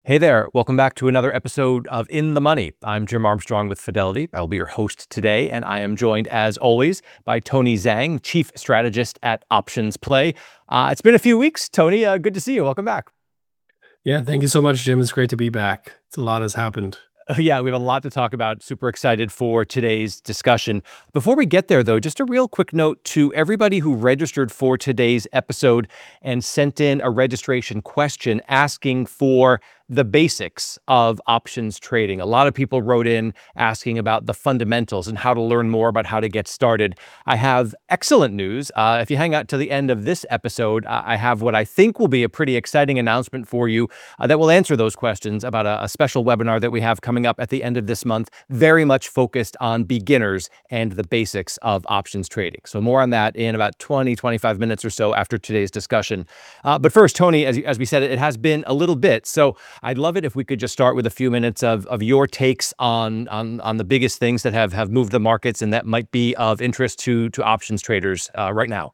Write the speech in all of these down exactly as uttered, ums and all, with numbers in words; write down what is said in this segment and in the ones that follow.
Hey there, welcome back to another episode of In the Money. I'm Jim Armstrong with Fidelity. I'll be your host today, and I am joined, as always, by Tony Zhang, Chief Strategist at Options Play. Uh, it's been a few weeks, Tony. Uh, good to see you. Welcome back. Yeah, thank you so much, Jim. It's great to be back. It's a lot has happened. Uh, Yeah, we have a lot to talk about. Super excited for today's discussion. Before we get there, though, just a real quick note to everybody who registered for today's episode and sent in a registration question asking for the basics of options trading. A lot of people wrote in asking about the fundamentals and how to learn more about how to get started. I have excellent news. Uh, if you hang out to the end of this episode, uh, I have what I think will be a pretty exciting announcement for you uh, that will answer those questions about a, a special webinar that we have coming up at the end of this month, very much focused on beginners and the basics of options trading. So more on that in about twenty, twenty-five minutes or so after today's discussion. Uh, but first, Tony, as, as we said, it has been a little bit. So I'd love it if we could just start with a few minutes of, of your takes on, on, on the biggest things that have, have moved the markets and that might be of interest to, to options traders uh, right now.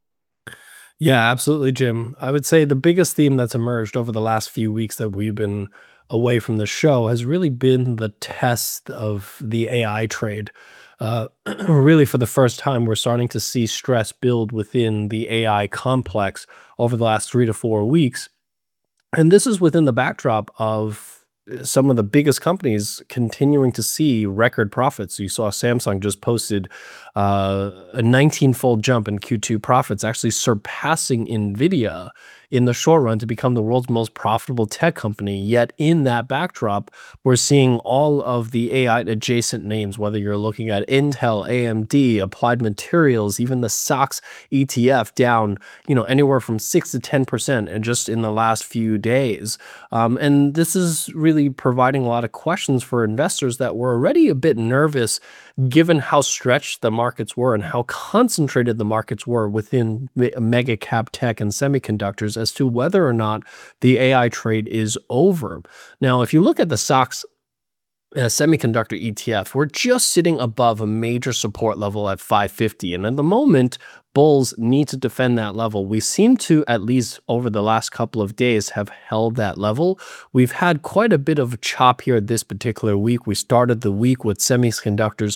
Yeah, absolutely, Jim. I would say the biggest theme that's emerged over the last few weeks that we've been away from the show has really been the test of the A I trade. Uh, really, for the first time, we're starting to see stress build within the A I complex over the last three to four weeks. And this is within the backdrop of uh, some of the biggest companies continuing to see record profits. You saw Samsung just posted uh, a nineteen-fold jump in Q two profits, actually surpassing Nvidia in the short run to become the world's most profitable tech company. Yet in that backdrop, we're seeing all of the A I adjacent names, whether you're looking at Intel, A M D, Applied Materials, even the S O X E T F down, you know, anywhere from six to ten percent and just in the last few days. Um, and this is really providing a lot of questions for investors that were already a bit nervous given how stretched the markets were and how concentrated the markets were within me- mega cap tech and semiconductors as to whether or not the A I trade is over. Now, if you look at the S O X uh, semiconductor E T F, we're just sitting above a major support level at five fifty. And at the moment, bulls need to defend that level. We seem to, at least over the last couple of days, have held that level. We've had quite a bit of a chop here this particular week. We started the week with semiconductors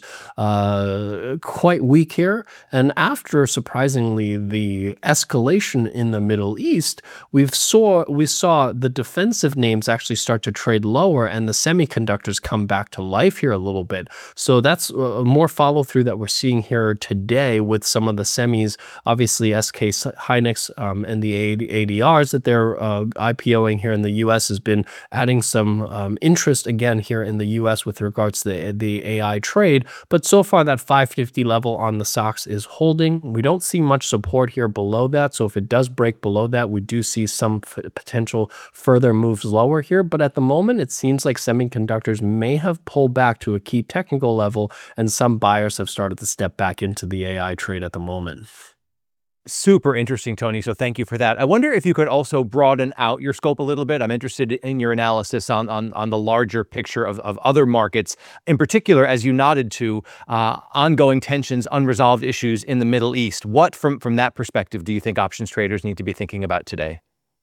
uh, quite weak here. And after, surprisingly, the escalation in the Middle East, we've saw we saw the defensive names actually start to trade lower and the semiconductors come back to life here a little bit. So that's uh, more follow through that we're seeing here today with some of the semis. Obviously, S K Hynix um, and the A D Rs that they're uh, IPOing here in the U S has been adding some um, interest again here in the U S with regards to the, the A I trade. But so far, that five fifty level on the S O X is holding. We don't see much support here below that. So if it does break below that, we do see some f- potential further moves lower here. But at the moment, it seems like semiconductors may have pulled back to a key technical level, and some buyers have started to step back into the A I trade at the moment. Super interesting, Tony. So thank you for that. I wonder if you could also broaden out your scope a little bit. I'm interested in your analysis on on, on the larger picture of, of other markets, in particular, as you nodded to uh, ongoing tensions, unresolved issues in the Middle East. What, from from that perspective, do you think options traders need to be thinking about today?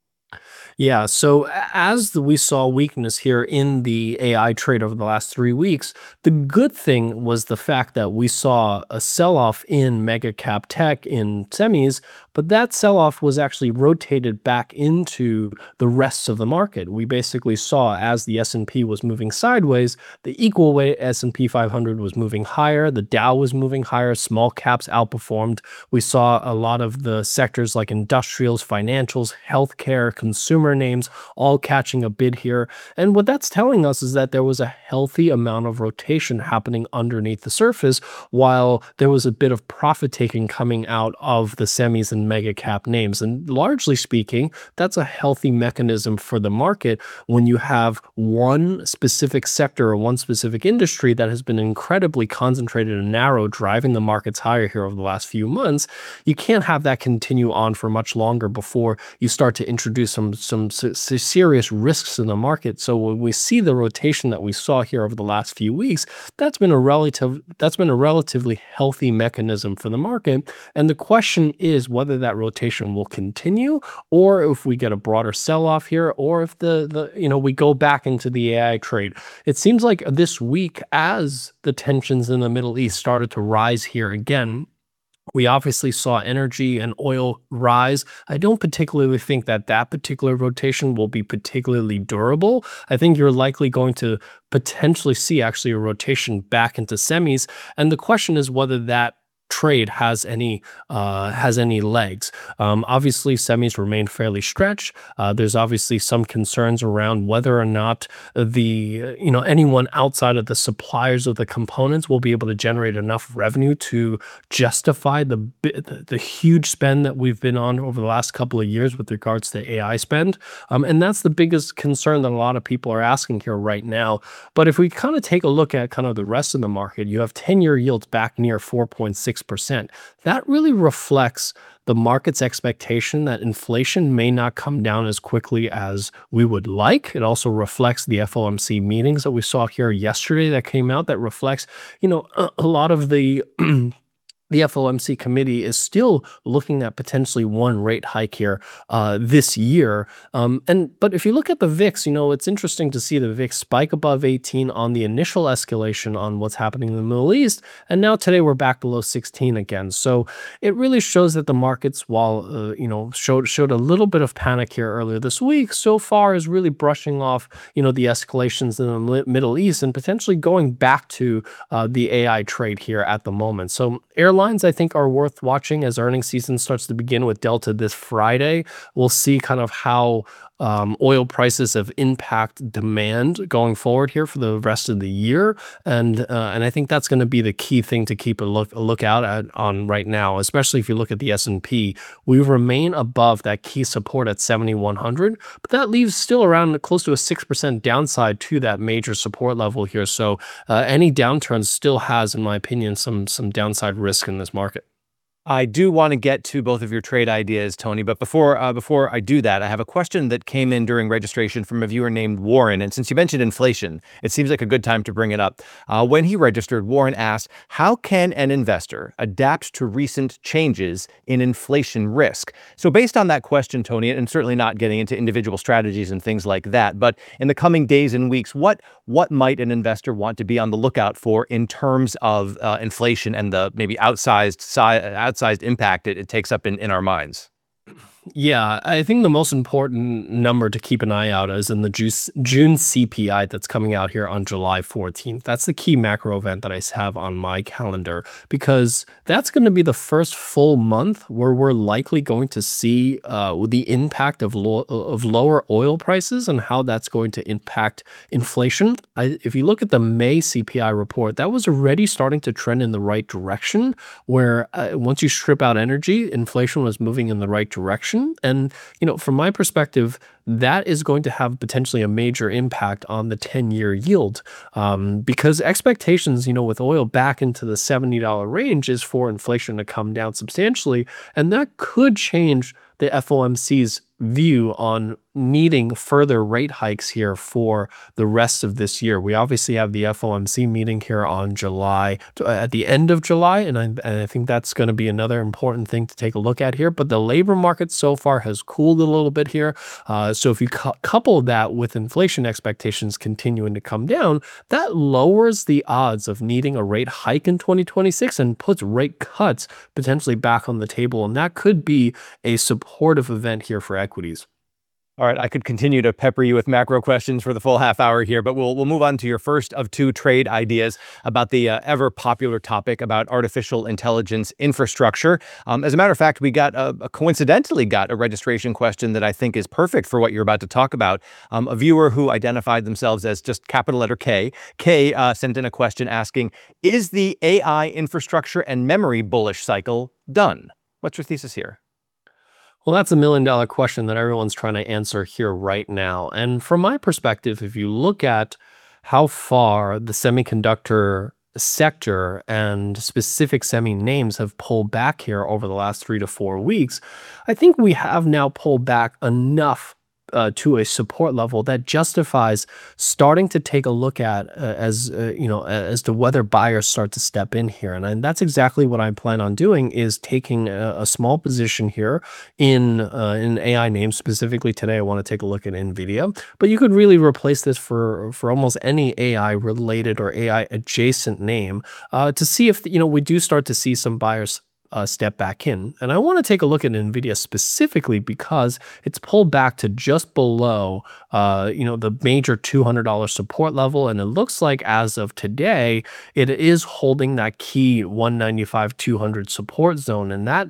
Yeah, so a- as the, we saw weakness here in the A I trade over the last three weeks, the good thing was the fact that we saw a sell off in mega cap tech in semis, but that sell off was actually rotated back into the rest of the market. We basically saw as the S and P was moving sideways, the equal weight S and P five hundred was moving higher, the Dow was moving higher, small caps outperformed. We saw a lot of the sectors like industrials, financials, healthcare, consumer names all catching a bid here. And what that's telling us is that there was a healthy amount of rotation happening underneath the surface, while there was a bit of profit taking coming out of the semis and mega cap names. And largely speaking, that's a healthy mechanism for the market when you have one specific sector or one specific industry that has been incredibly concentrated and narrow, driving the markets higher here over the last few months. You can't have that continue on for much longer before you start to introduce some some s- serious risks in the market. So when we see the rotation that we saw here over the last few weeks, that's been a relative that's been a relatively healthy mechanism for the market. And the question is whether whether that rotation will continue, or if we get a broader sell-off here, or if the the you know we go back into the A I trade. It seems like this week, as the tensions in the Middle East started to rise here again, we obviously saw energy and oil rise. I don't particularly think that that particular rotation will be particularly durable. I think you're likely going to potentially see actually a rotation back into semis. And the question is whether that trade has any uh, has any legs. Um, obviously, semis remain fairly stretched. Uh, there's obviously some concerns around whether or not the you know anyone outside of the suppliers of the components will be able to generate enough revenue to justify the the, the huge spend that we've been on over the last couple of years with regards to A I spend. Um, and that's the biggest concern that a lot of people are asking here right now. But if we kind of take a look at kind of the rest of the market, you have ten-year yields back near four point six percent. That really reflects the market's expectation that inflation may not come down as quickly as we would like. It also reflects the F O M C meetings that we saw here yesterday that came out that reflects, you know, a, a lot of the the F O M C committee is still looking at potentially one rate hike here uh, this year. Um, and but if you look at the V I X, you know, it's interesting to see the V I X spike above eighteen on the initial escalation on what's happening in the Middle East. And now today we're back below sixteen again. So it really shows that the markets, while, uh, you know, showed, showed a little bit of panic here earlier this week, so far is really brushing off, you know, the escalations in the Middle East and potentially going back to uh, the A I trade here at the moment. So airlines, I think, are worth watching as earnings season starts to begin with Delta this Friday. We'll see kind of how um, oil prices have impact demand going forward here for the rest of the year, and uh, and I think that's going to be the key thing to keep a look a look out at on right now, especially if you look at the S and P. We remain above that key support at seventy-one hundred, but that leaves still around close to a six percent downside to that major support level here. So uh, any downturn still has, in my opinion, some some downside risk in this market. I do want to get to both of your trade ideas, Tony, but before uh, before I do that, I have a question that came in during registration from a viewer named Warren. And since you mentioned inflation, it seems like a good time to bring it up. Uh, when he registered, Warren asked, how can an investor adapt to recent changes in inflation risk? So based on that question, Tony, and certainly not getting into individual strategies and things like that, but in the coming days and weeks, what what might an investor want to be on the lookout for in terms of uh, inflation and the maybe outsized size outsized impact it, it takes up in, in our minds? Yeah, I think the most important number to keep an eye out is in the June C P I that's coming out here on July fourteenth. That's the key macro event that I have on my calendar, because that's going to be the first full month where we're likely going to see uh, the impact of, lo of lower oil prices and how that's going to impact inflation. I, if you look at the May C P I report, that was already starting to trend in the right direction, where uh, once you strip out energy, inflation was moving in the right direction. And, you know, from my perspective, that is going to have potentially a major impact on the ten-year yield, um, because expectations, you know, with oil back into the seventy dollar range is for inflation to come down substantially. And that could change the F O M C's view on needing further rate hikes here for the rest of this year. We obviously have the F O M C meeting here on July, at the end of July, and I, and I think that's going to be another important thing to take a look at here. But the labor market so far has cooled a little bit here. Uh, so if you cu couple that with inflation expectations continuing to come down, that lowers the odds of needing a rate hike in twenty twenty-six and puts rate cuts potentially back on the table. And that could be a supportive event here for equities. All right, I could continue to pepper you with macro questions for the full half hour here, but we'll we'll move on to your first of two trade ideas about the uh, ever popular topic about artificial intelligence infrastructure. Um, as a matter of fact, we got a, a coincidentally got a registration question that I think is perfect for what you're about to talk about. Um, a viewer who identified themselves as just capital letter K, K uh, sent in a question asking, is the A I infrastructure and memory bullish cycle done? What's your thesis here? Well, that's a million dollar question that everyone's trying to answer here right now. And from my perspective, if you look at how far the semiconductor sector and specific semi names have pulled back here over the last three to four weeks, I think we have now pulled back enough uh, to a support level that justifies starting to take a look at uh, as uh, you know as to whether buyers start to step in here. And, and that's exactly what I plan on doing, is taking a, a small position here in uh, in A I names. Specifically today, I want to take a look at NVIDIA, but you could really replace this for for almost any A I related or A I adjacent name uh, to see if you know we do start to see some buyers uh, step back in. And I want to take a look at NVIDIA specifically because it's pulled back to just below, uh, you know, the major two hundred dollar support level. And it looks like as of today, it is holding that key one ninety-five two hundred support zone. And that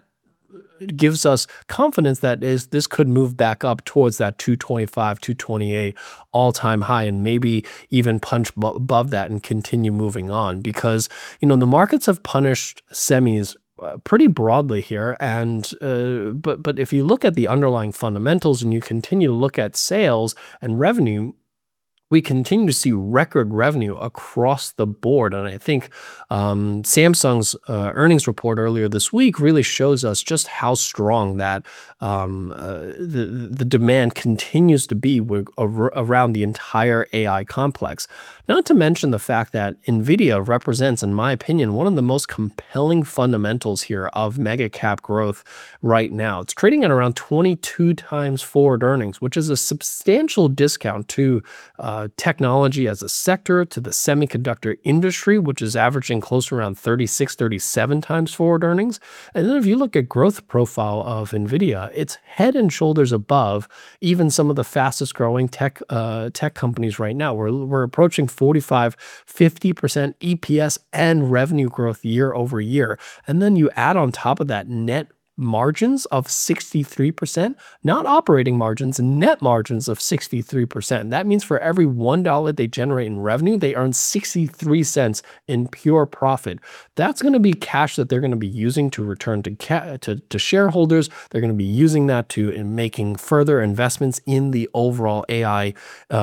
gives us confidence that is this could move back up towards that two twenty-five, two twenty-eight all-time high, and maybe even punch b- above that and continue moving on, because you know the markets have punished semis uh, pretty broadly here. And uh, but but if you look at the underlying fundamentals and you continue to look at sales and revenue, we continue to see record revenue across the board. And I think um, Samsung's uh, earnings report earlier this week really shows us just how strong that um, uh, the, the demand continues to be with, ar- around the entire A I complex. Not to mention the fact that NVIDIA represents, in my opinion, one of the most compelling fundamentals here of mega cap growth right now. It's trading at around twenty-two times forward earnings, which is a substantial discount to uh, technology as a sector, to the semiconductor industry, which is averaging close to around thirty-six, thirty-seven times forward earnings. And then if you look at growth profile of NVIDIA, it's head and shoulders above even some of the fastest growing tech uh, tech companies right now. We're, we're approaching forty-five, fifty percent E P S and revenue growth year over year. And then you add on top of that net margins of sixty-three percent, not operating margins, net margins of sixty-three percent. That means for every one dollar they generate in revenue, they earn sixty-three cents in pure profit. That's going to be cash that they're going to be using to return to, ca- to, to shareholders. They're going to be using that to in making further investments in the overall A I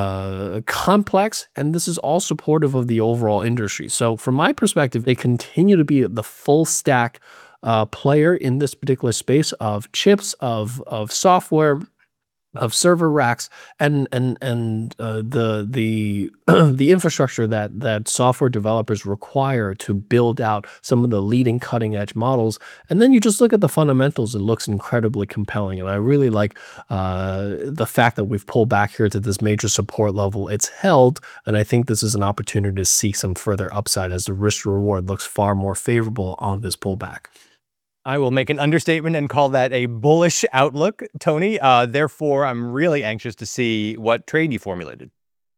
uh, complex. And this is all supportive of the overall industry. So from my perspective, they continue to be the full stack Uh, player in this particular space of chips, of of software, of server racks, and and and uh, the the the infrastructure that that software developers require to build out some of the leading cutting edge models. And then you just look at the fundamentals; it looks incredibly compelling. And I really like uh, the fact that we've pulled back here to this major support level. It's held, and I think this is an opportunity to see some further upside as the risk to reward looks far more favorable on this pullback. I will make an understatement and call that a bullish outlook, Tony. Uh, therefore, I'm really anxious to see what trade you formulated.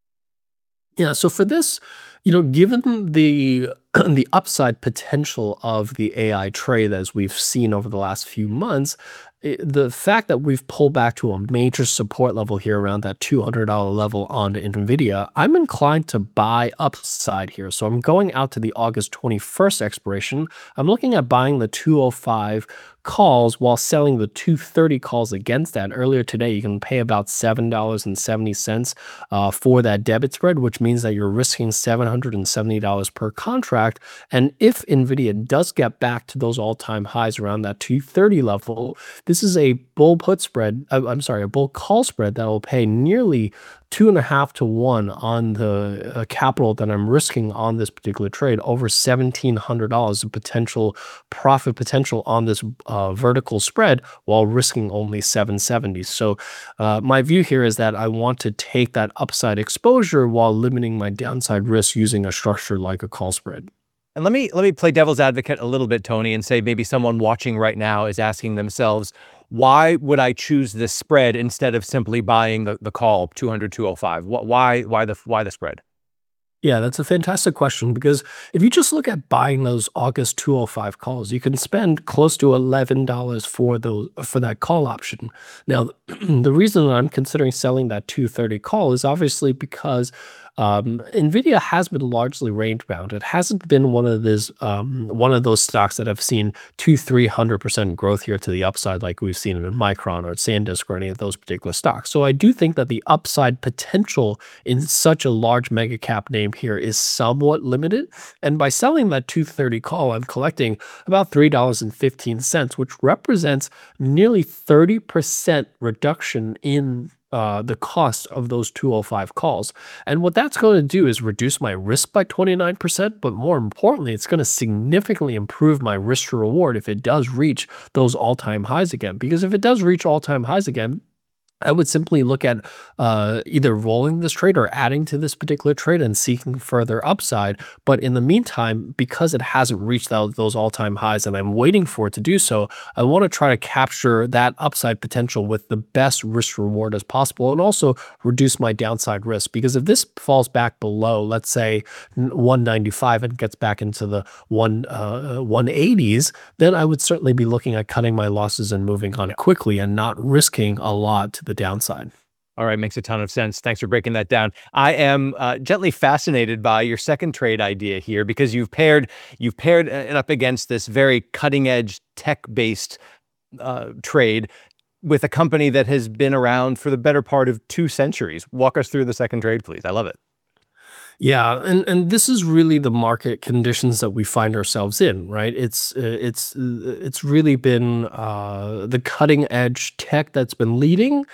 Yeah, so for this, you know, given the the upside potential of the A I trade as we've seen over the last few months, i- the fact that we've pulled back to a major support level here around that two hundred dollar level on NVIDIA, I'm inclined to buy upside here. So I'm going out to the August twenty-first expiration. I'm looking at buying the two oh five calls while selling the two thirty calls against that. Earlier today, you can pay about seven dollars and seventy cents uh, for that debit spread, which means that you're risking seven hundred seventy dollars per contract. And if NVIDIA does get back to those all-time highs around that two thirty level, this is a bull put spread, uh, I'm sorry, a bull call spread that will pay nearly two and a half to one on the uh, capital that I'm risking on this particular trade, over seventeen hundred dollars of potential profit potential on this uh, vertical spread while risking only seven seventy. So uh, my view here is that I want to take that upside exposure while limiting my downside risk using a structure like a call spread. And let me let me play devil's advocate a little bit, Tony, and say maybe someone watching right now is asking themselves, why would I choose this spread instead of simply buying the, the call two hundred, two oh five? Wh- Why why the why the spread? Yeah, that's a fantastic question, because if you just look at buying those August two oh five calls, you can spend close to eleven dollars for those for that call option. Now, the reason that I'm considering selling that two thirty call is obviously because um, NVIDIA has been largely range bound. It hasn't been one of these um, one of those stocks that have seen two, three hundred percent growth here to the upside, like we've seen in Micron or SanDisk or any of those particular stocks. So I do think that the upside potential in such a large mega cap name here is somewhat limited. And by selling that two thirty call, I'm collecting about three dollars and fifteen cents, which represents nearly thirty percent reduction in uh, the cost of those two oh five calls. And what that's going to do is reduce my risk by twenty-nine percent, but more importantly, it's going to significantly improve my risk to reward if it does reach those all-time highs again. Because if it does reach all-time highs again, I would simply look at uh, either rolling this trade or adding to this particular trade and seeking further upside. But in the meantime, because it hasn't reached out those all-time highs and I'm waiting for it to do so, I want to try to capture that upside potential with the best risk reward as possible and also reduce my downside risk. Because if this falls back below, let's say one ninety-five and gets back into the one, uh, one eighties, then I would certainly be looking at cutting my losses and moving on quickly and not risking a lot to the downside. All right, makes a ton of sense. Thanks for breaking that down. I am uh, gently fascinated by your second trade idea here because you've paired you've paired it up against this very cutting edge tech based uh, trade with a company that has been around for the better part of two centuries. Walk us through the second trade, please. I love it. Yeah, and and this is really the market conditions that we find ourselves in, right? It's uh, it's uh, it's really been uh, the cutting edge tech that's been leading.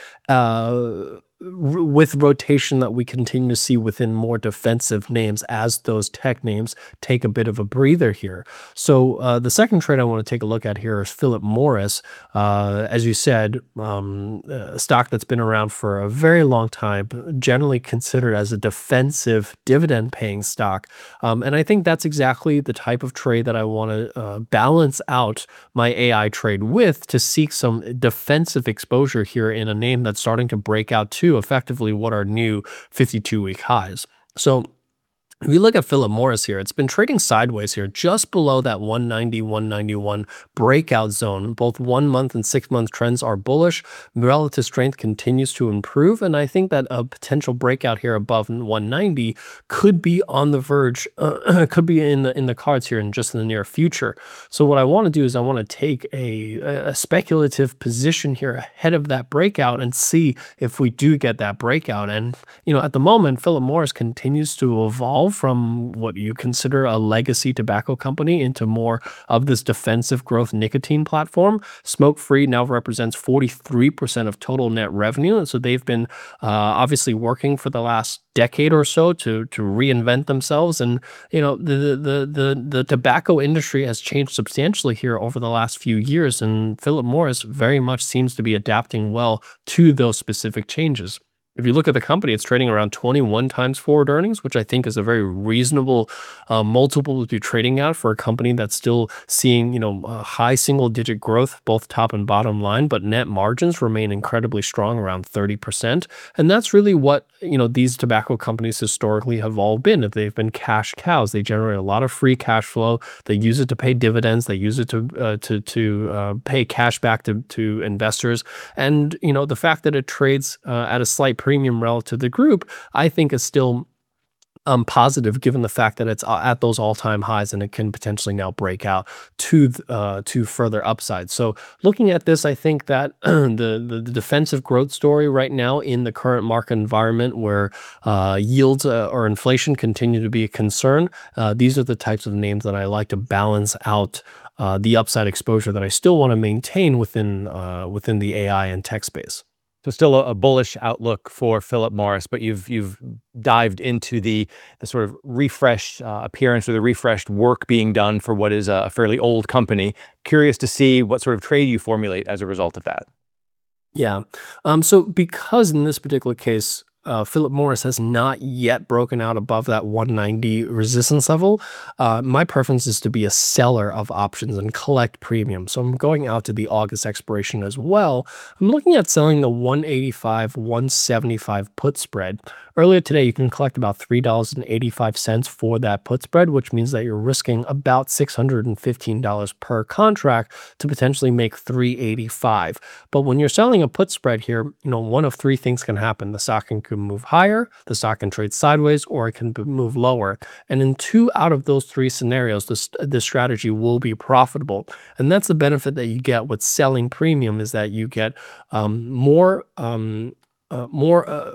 Uh, r- with rotation that we continue to see within more defensive names as those tech names take a bit of a breather here. So uh, the second trade I want to take a look at here is Philip Morris. Uh, as you said, um, a stock that's been around for a very long time, generally considered as a defensive dividend paying stock. Um, and I think that's exactly the type of trade that I want to uh, balance out my A I trade with to seek some defensive exposure here in a name that's starting to break out to effectively what are new fifty-two week highs. So if you look at Philip Morris here, it's been trading sideways here just below that one ninety, one ninety-one breakout zone. Both one month and six month trends are bullish. Relative strength continues to improve. And I think that a potential breakout here above one ninety could be on the verge, uh, could be in the, in the cards here in just in the near future. So what I want to do is I want to take a, a speculative position here ahead of that breakout and see if we do get that breakout. And, you know, at the moment, Philip Morris continues to evolve from what you consider a legacy tobacco company into more of this defensive growth nicotine platform. Smoke-free now represents forty-three percent of total net revenue. And so they've been uh, obviously working for the last decade or so to to reinvent themselves. And, you know, the, the, the, the tobacco industry has changed substantially here over the last few years. And Philip Morris very much seems to be adapting well to those specific changes. If you look at the company, it's trading around twenty-one times forward earnings, which I think is a very reasonable uh, multiple to be trading at for a company that's still seeing, you know, uh, high single-digit growth, both top and bottom line, but net margins remain incredibly strong, around thirty percent. And that's really what, you know, these tobacco companies historically have all been. If they've been cash cows, they generate a lot of free cash flow. They use it to pay dividends. They use it to uh, to to uh, pay cash back to to investors. And, you know, the fact that it trades uh, at a slight premium relative to the group, I think is still um, positive given the fact that it's at those all-time highs and it can potentially now break out to uh, to further upside. So looking at this, I think that the, the the defensive growth story right now in the current market environment where uh, yields uh, or inflation continue to be a concern, uh, these are the types of names that I like to balance out uh, the upside exposure that I still want to maintain within uh, within the A I and tech space. So still a, a bullish outlook for Philip Morris, but you've you've dived into the the sort of refreshed uh, appearance or the refreshed work being done for what is a fairly old company. Curious to see what sort of trade you formulate as a result of that. Yeah. Um, so because in this particular case, uh, Philip Morris has not yet broken out above that one ninety resistance level, uh, my preference is to be a seller of options and collect premium. So I'm going out to the August expiration as well. I'm looking at selling the one eighty-five, one seventy-five put spread. Earlier today, you can collect about three dollars and eighty-five cents for that put spread, which means that you're risking about six hundred fifteen dollars per contract to potentially make three eighty-five. But when you're selling a put spread here, you know, one of three things can happen. The stock can move higher, the stock can trade sideways, or it can move lower. And in two out of those three scenarios, this, this strategy will be profitable. And that's the benefit that you get with selling premium is that you get um, more, um, uh, more, uh,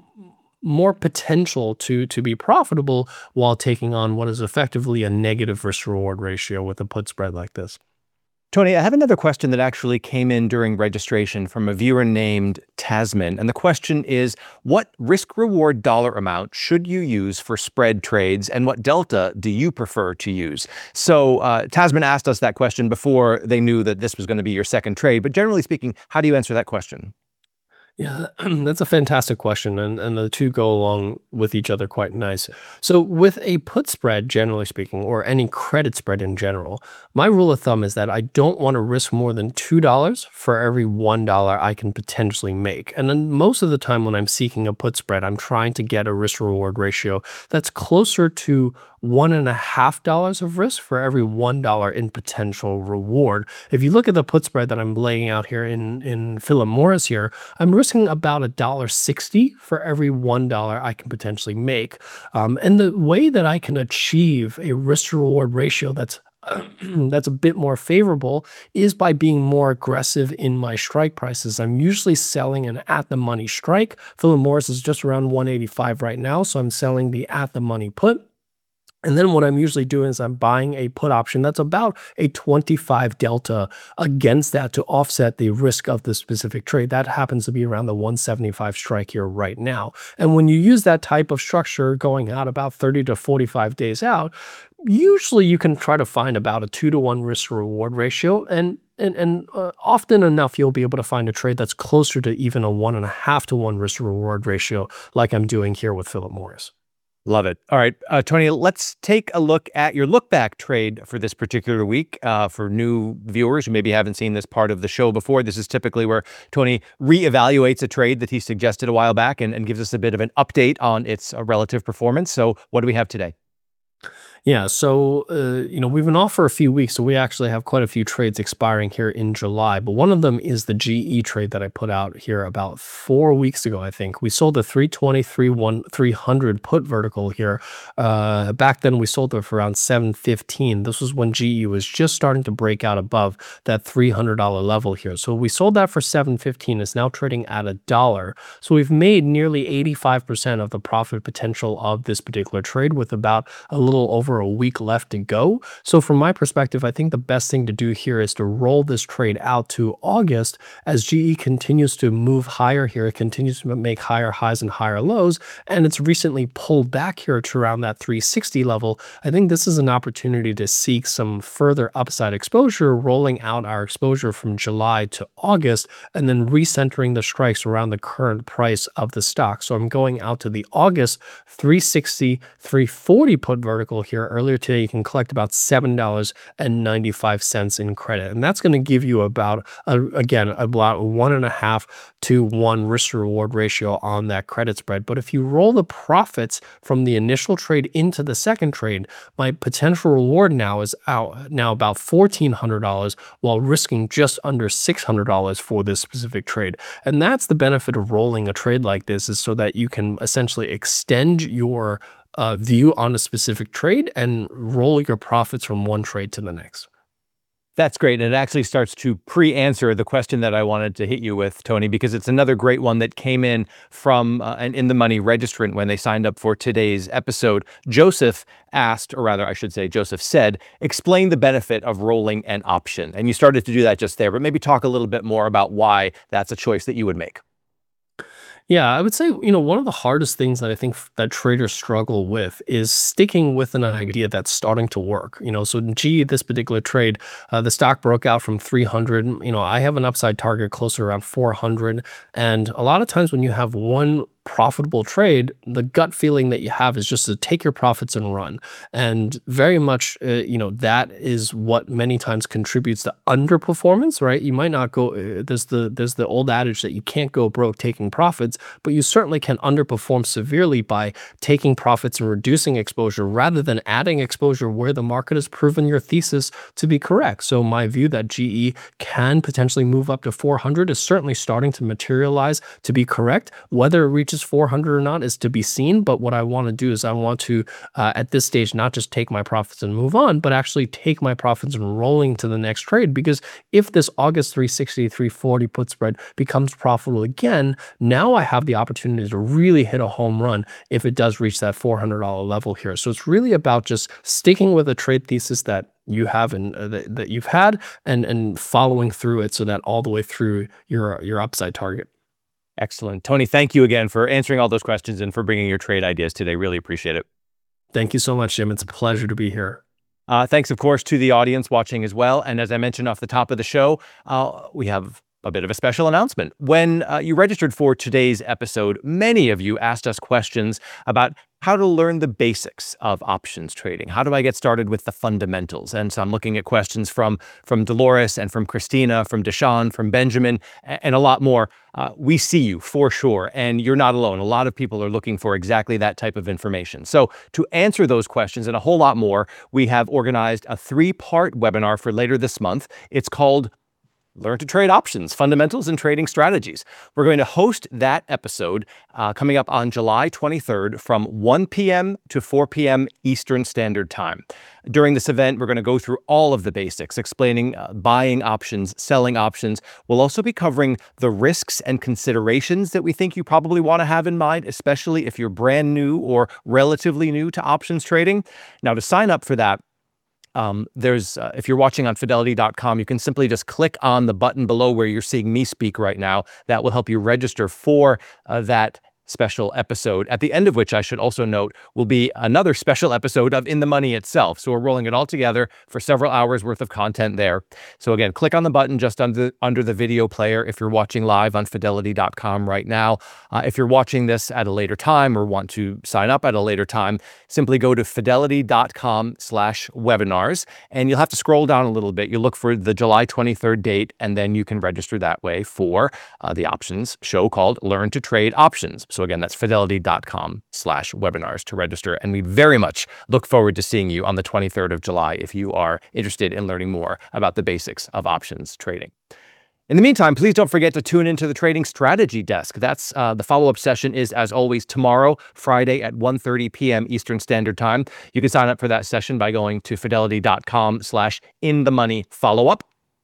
more potential to to be profitable while taking on what is effectively a negative risk reward ratio with a put spread like this. Tony, I have another question that actually came in during registration from a viewer named Tasman. And the question is, what risk reward dollar amount should you use for spread trades, and what delta do you prefer to use? So uh, Tasman asked us that question before they knew that this was going to be your second trade. But generally speaking, how do you answer that question? Yeah, that's a fantastic question, and, and the two go along with each other quite nice. So, with a put spread, generally speaking, or any credit spread in general, my rule of thumb is that I don't want to risk more than two dollars for every one dollar I can potentially make. And then most of the time when I'm seeking a put spread, I'm trying to get a risk reward ratio that's closer to one and a half dollars of risk for every one dollar in potential reward. If you look at the put spread that I'm laying out here in, in Philip Morris here, I'm risking about a dollar sixty for every one dollar I can potentially make. Um, and the way that I can achieve a risk to reward ratio that's that's a bit more favorable is by being more aggressive in my strike prices. I'm usually selling an at the money strike. Philip Morris is just around one eighty-five right now, so I'm selling the at the money put. And then what I'm usually doing is I'm buying a put option that's about a twenty-five delta against that to offset the risk of the specific trade. That happens to be around the one seventy-five strike here right now. And when you use that type of structure going out about thirty to forty-five days out, usually you can try to find about a two to one risk to reward ratio. And And, and uh, often enough, you'll be able to find a trade that's closer to even a one and a half to one risk to reward ratio, like I'm doing here with Philip Morris. Love it. All right, uh, Tony, let's take a look at your look back trade for this particular week. Uh, for new viewers who maybe haven't seen this part of the show before, this is typically where Tony reevaluates a trade that he suggested a while back and, and gives us a bit of an update on its uh, relative performance. So what do we have today? Yeah, so uh, you know we've been off for a few weeks, so we actually have quite a few trades expiring here in July. But one of them is the G E trade that I put out here about four weeks ago. I think we sold the three twenty, three hundred put vertical here. Uh, back then we sold it for around seven fifteen. This was when G E was just starting to break out above that three hundred dollar level here. So we sold that for seven fifteen. It's now trading at a dollar. So we've made nearly eighty-five percent of the profit potential of this particular trade with about a little over a week left to go. So from my perspective, I think the best thing to do here is to roll this trade out to August as G E continues to move higher here. It continues to make higher highs and higher lows, and it's recently pulled back here to around that three sixty level. I think this is an opportunity to seek some further upside exposure, rolling out our exposure from July to August, and then recentering the strikes around the current price of the stock. So I'm going out to the August three sixty, three forty put vertical here. Earlier today, you can collect about seven dollars and ninety-five cents in credit. And that's going to give you about, uh, again, about one and a half to one risk to reward ratio on that credit spread. But if you roll the profits from the initial trade into the second trade, my potential reward now is out now about fourteen hundred dollars while risking just under six hundred dollars for this specific trade. And that's the benefit of rolling a trade like this, is so that you can essentially extend your uh, view on a specific trade and roll your profits from one trade to the next. That's great. And it actually starts to pre-answer the question that I wanted to hit you with, Tony, because it's another great one that came in from uh, an In the Money registrant when they signed up for today's episode. Joseph asked, or rather, I should say, Joseph said, explain the benefit of rolling an option. And you started to do that just there, but maybe talk a little bit more about why that's a choice that you would make. Yeah, I would say, you know, one of the hardest things that I think f- that traders struggle with is sticking with an idea that's starting to work. You know, so gee, this particular trade, uh, the stock broke out from three hundred. You know, I have an upside target closer around four hundred. And a lot of times when you have one profitable trade, the gut feeling that you have is just to take your profits and run. And very much, uh, you know, that is what many times contributes to underperformance, right? You might not go, uh, there's the there's the old adage that you can't go broke taking profits, but you certainly can underperform severely by taking profits and reducing exposure rather than adding exposure where the market has proven your thesis to be correct. So my view that G E can potentially move up to four hundred is certainly starting to materialize to be correct. Whether it reaches four hundred or not is to be seen, but what I want to do is I want to, uh, at this stage, not just take my profits and move on, but actually take my profits and rolling to the next trade. Because if this August three sixty, three forty put spread becomes profitable again, now I have the opportunity to really hit a home run if it does reach that four hundred dollar level here. So it's really about just sticking with a trade thesis that you have and uh, that, that you've had, and and following through it so that all the way through your your upside target. Excellent. Tony, thank you again for answering all those questions and for bringing your trade ideas today. Really appreciate it. Thank you so much, Jim. It's a pleasure to be here. Uh, thanks, of course, to the audience watching as well. And as I mentioned off the top of the show, uh, we have a bit of a special announcement. When uh, you registered for today's episode, many of you asked us questions about how to learn the basics of options trading. How do I get started with the fundamentals? And so I'm looking at questions from, from Dolores and from Christina, from Deshaun, from Benjamin, and a lot more. Uh, we see you for sure, and you're not alone. A lot of people are looking for exactly that type of information. So to answer those questions and a whole lot more, we have organized a three-part webinar for later this month. It's called Learn to Trade Options, Fundamentals and Trading Strategies. We're going to host that episode uh, coming up on July twenty-third from one p m to four p m Eastern Standard Time. During this event, we're going to go through all of the basics, explaining uh, buying options, selling options. We'll also be covering the risks and considerations that we think you probably want to have in mind, especially if you're brand new or relatively new to options trading. Now, to sign up for that, Um, there's, uh, if you're watching on fidelity dot com, you can simply just click on the button below where you're seeing me speak right now. That will help you register for uh, that special episode, at the end of which I should also note will be another special episode of In the Money itself. So we're rolling it all together for several hours worth of content there. So again, click on the button just under, under the video player if you're watching live on fidelity dot com right now. Uh, if you're watching this at a later time or want to sign up at a later time, simply go to fidelity dot com slash webinars, and you'll have to scroll down a little bit. You look for the July twenty-third date, and then you can register that way for uh, the options show called Learn to Trade Options. So again, that's fidelity dot com slash webinars to register. And we very much look forward to seeing you on the twenty-third of July if you are interested in learning more about the basics of options trading. In the meantime, please don't forget to tune into the Trading Strategy Desk. That's uh, the follow-up session is, as always, tomorrow, Friday at one thirty p m Eastern Standard Time. You can sign up for that session by going to fidelity dot com slash in the money follow-up.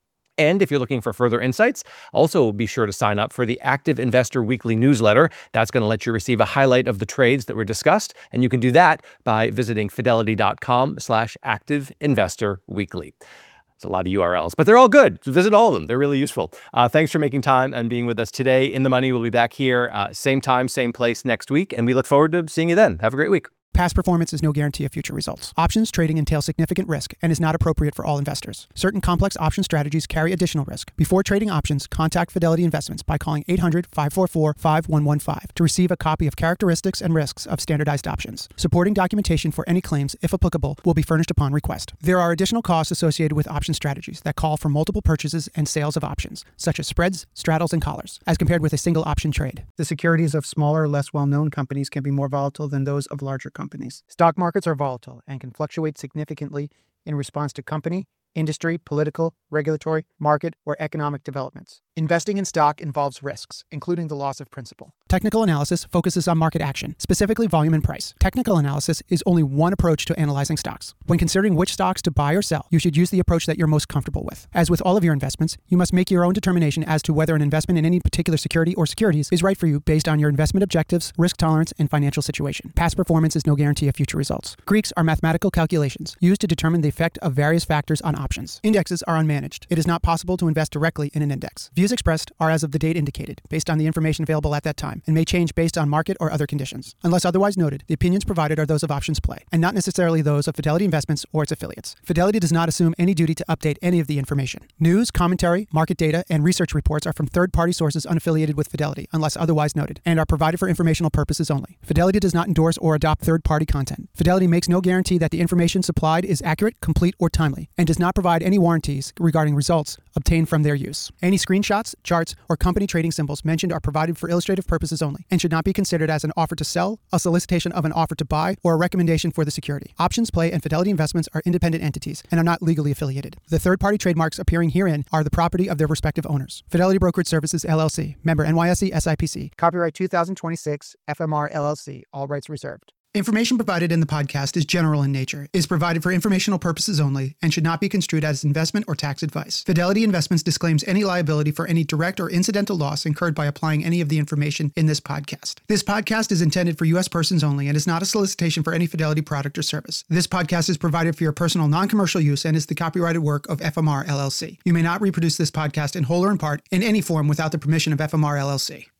And if you're looking for further insights, also be sure to sign up for the Active Investor Weekly newsletter. That's going to let you receive a highlight of the trades that were discussed. And you can do that by visiting fidelity dot com slash active investor weekly. It's a lot of U R Ls, but they're all good. So visit all of them. They're really useful. Uh, thanks for making time and being with us today. In the Money will be back here, uh, same time, same place next week. And we look forward to seeing you then. Have a great week. Past performance is no guarantee of future results. Options trading entails significant risk and is not appropriate for all investors. Certain complex option strategies carry additional risk. Before trading options, contact Fidelity Investments by calling eight hundred, five four four, five one one five to receive a copy of Characteristics and Risks of Standardized Options. Supporting documentation for any claims, if applicable, will be furnished upon request. There are additional costs associated with option strategies that call for multiple purchases and sales of options, such as spreads, straddles, and collars, as compared with a single option trade. The securities of smaller, less well-known companies can be more volatile than those of larger companies. Stock markets are volatile and can fluctuate significantly in response to company, industry, political, regulatory, market, or economic developments. Investing in stock involves risks, including the loss of principal. Technical analysis focuses on market action, specifically volume and price. Technical analysis is only one approach to analyzing stocks. When considering which stocks to buy or sell, you should use the approach that you're most comfortable with. As with all of your investments, you must make your own determination as to whether an investment in any particular security or securities is right for you based on your investment objectives, risk tolerance, and financial situation. Past performance is no guarantee of future results. Greeks are mathematical calculations used to determine the effect of various factors on options. Indexes are unmanaged. It is not possible to invest directly in an index. Views expressed are as of the date indicated, based on the information available at that time, and may change based on market or other conditions. Unless otherwise noted, the opinions provided are those of Options Play, and not necessarily those of Fidelity Investments or its affiliates. Fidelity does not assume any duty to update any of the information. News, commentary, market data, and research reports are from third-party sources unaffiliated with Fidelity, unless otherwise noted, and are provided for informational purposes only. Fidelity does not endorse or adopt third-party content. Fidelity makes no guarantee that the information supplied is accurate, complete, or timely, and does not provide any warranties regarding results obtained from their use. Any screenshots, charts, or company trading symbols mentioned are provided for illustrative purposes only and should not be considered as an offer to sell, a solicitation of an offer to buy, or a recommendation for the security. Options Play and Fidelity Investments are independent entities and are not legally affiliated. The third-party trademarks appearing herein are the property of their respective owners. Fidelity Brokerage Services, L L C, member N Y S E S I P C. Copyright two thousand twenty-six, F M R L L C, all rights reserved. Information provided in the podcast is general in nature, is provided for informational purposes only, and should not be construed as investment or tax advice. Fidelity Investments disclaims any liability for any direct or incidental loss incurred by applying any of the information in this podcast. This podcast is intended for U S persons only and is not a solicitation for any Fidelity product or service. This podcast is provided for your personal non-commercial use and is the copyrighted work of F M R L L C. You may not reproduce this podcast in whole or in part in any form without the permission of F M R L L C.